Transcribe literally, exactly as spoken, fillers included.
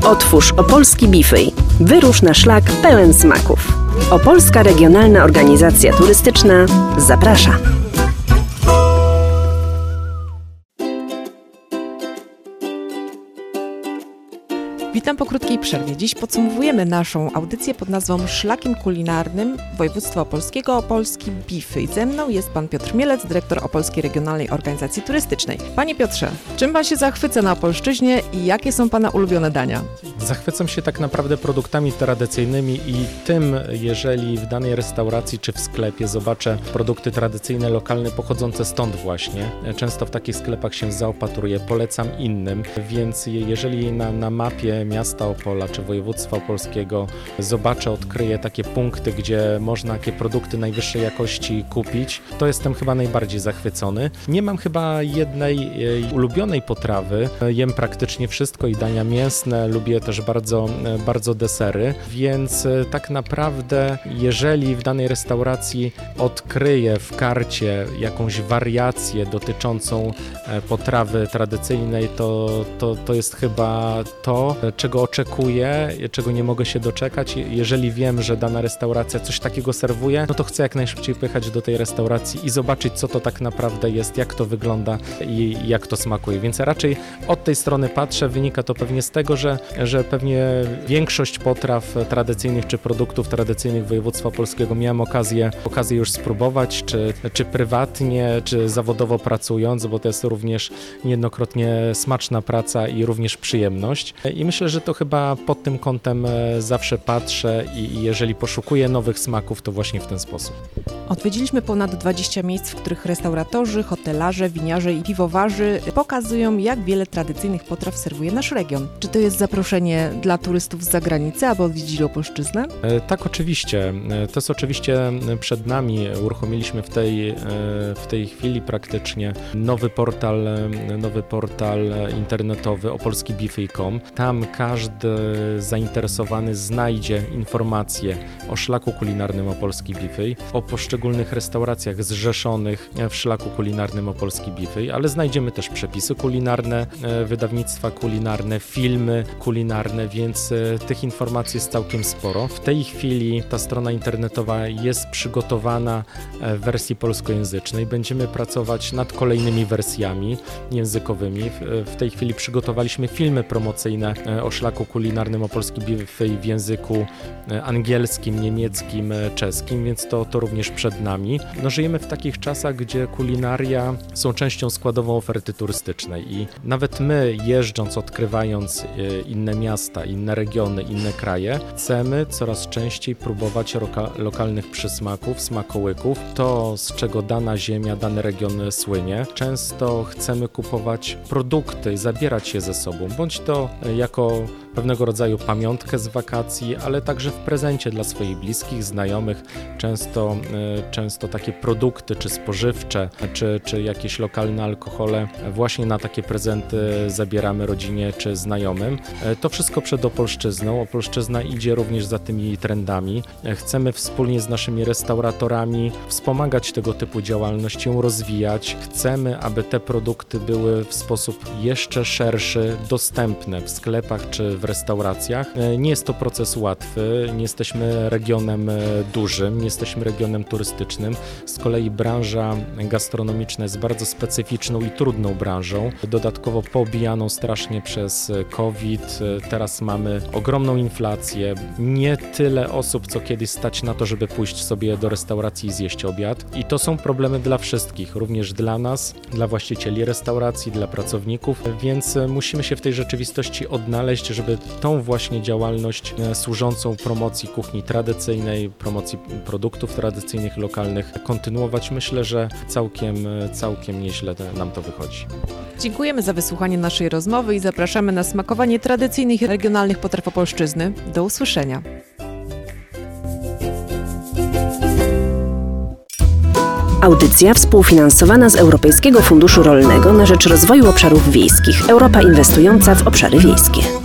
Otwórz opolski Bifej. Wyrusz na szlak pełen smaków. Opolska Regionalna Organizacja Turystyczna zaprasza. Witam po krótkiej przerwie. Dziś podsumowujemy naszą audycję pod nazwą Szlakiem Kulinarnym Województwa Opolskiego Opolski Bifej. Ze mną jest pan Piotr Mielec, dyrektor Opolskiej Regionalnej Organizacji Turystycznej. Panie Piotrze, czym pan się zachwyca na Opolszczyźnie i jakie są pana ulubione dania? Zachwycam się tak naprawdę produktami tradycyjnymi i tym, jeżeli w danej restauracji czy w sklepie zobaczę produkty tradycyjne, lokalne, pochodzące stąd właśnie. Często w takich sklepach się zaopatruję, polecam innym, więc jeżeli na, na mapie miasta Opola czy województwa opolskiego zobaczę, odkryję takie punkty, gdzie można takie produkty najwyższej jakości kupić, to jestem chyba najbardziej zachwycony. Nie mam chyba jednej ulubionej potrawy, jem praktycznie wszystko i dania mięsne, lubię też bardzo, bardzo desery, więc tak naprawdę jeżeli w danej restauracji odkryję w karcie jakąś wariację dotyczącą potrawy tradycyjnej, to, to, to jest chyba to, czego oczekuję, czego nie mogę się doczekać. Jeżeli wiem, że dana restauracja coś takiego serwuje, no to chcę jak najszybciej pojechać do tej restauracji i zobaczyć, co to tak naprawdę jest, jak to wygląda i jak to smakuje. Więc raczej od tej strony patrzę, wynika to pewnie z tego, że, że pewnie większość potraw tradycyjnych czy produktów tradycyjnych województwa opolskiego miałem okazję, okazję już spróbować, czy, czy prywatnie, czy zawodowo pracując, bo to jest również niejednokrotnie smaczna praca i również przyjemność. I myślę, że to chyba pod tym kątem zawsze patrzę i jeżeli poszukuję nowych smaków, to właśnie w ten sposób. Odwiedziliśmy ponad dwadzieścia miejsc, w których restauratorzy, hotelarze, winiarze i piwowarzy pokazują, jak wiele tradycyjnych potraw serwuje nasz region. Czy to jest zaproszenie dla turystów z zagranicy, aby odwiedzili Opolszczyznę? E, tak, oczywiście. To jest oczywiście przed nami. Uruchomiliśmy w tej, w tej chwili praktycznie nowy portal, nowy portal internetowy opolski bifej kropka com. Tam każdy zainteresowany znajdzie informacje o szlaku kulinarnym Opolski Bifej, o poszczególnych restauracjach zrzeszonych w szlaku kulinarnym Opolski Bifej, ale znajdziemy też przepisy kulinarne, wydawnictwa kulinarne, filmy kulinarne, więc tych informacji jest całkiem sporo. W tej chwili ta strona internetowa jest przygotowana w wersji polskojęzycznej. Będziemy pracować nad kolejnymi wersjami językowymi. W tej chwili przygotowaliśmy filmy promocyjne o szlaku kulinarnym Opolski Bifej w języku angielskim, niemieckim, czeskim, więc to, to również przed nami. No, żyjemy w takich czasach, gdzie kulinaria są częścią składową oferty turystycznej i nawet my, jeżdżąc, odkrywając inne miasta, inne regiony, inne kraje, chcemy coraz częściej próbować roka- lokalnych przysmaków, smakołyków, to z czego dana ziemia, dany region słynie. Często chcemy kupować produkty, zabierać je ze sobą, bądź to jako pewnego rodzaju pamiątkę z wakacji, ale także w prezencie dla swoich bliskich, znajomych. Często, często takie produkty, czy spożywcze, czy, czy jakieś lokalne alkohole właśnie na takie prezenty zabieramy rodzinie czy znajomym. To wszystko przed Opolszczyzną. Opolszczyzna idzie również za tymi trendami. Chcemy wspólnie z naszymi restauratorami wspomagać tego typu działalność, ją rozwijać. Chcemy, aby te produkty były w sposób jeszcze szerszy, dostępne w sklepach czy w restauracjach. Nie jest to proces łatwy, nie jesteśmy regionem dużym, nie jesteśmy regionem turystycznym. Z kolei branża gastronomiczna jest bardzo specyficzną i trudną branżą, dodatkowo poobijaną strasznie przez COVID. Teraz mamy ogromną inflację, nie tyle osób, co kiedyś stać na to, żeby pójść sobie do restauracji i zjeść obiad. I to są problemy dla wszystkich, również dla nas, dla właścicieli restauracji, dla pracowników, więc musimy się w tej rzeczywistości odnaleźć, żeby tą właśnie działalność służącą promocji kuchni tradycyjnej, promocji produktów tradycyjnych, lokalnych kontynuować. Myślę, że całkiem, całkiem nieźle nam to wychodzi. Dziękujemy za wysłuchanie naszej rozmowy i zapraszamy na smakowanie tradycyjnych i regionalnych potraw Opolszczyzny. Do usłyszenia. Audycja współfinansowana z Europejskiego Funduszu Rolnego na rzecz Rozwoju Obszarów Wiejskich. Europa inwestująca w obszary wiejskie.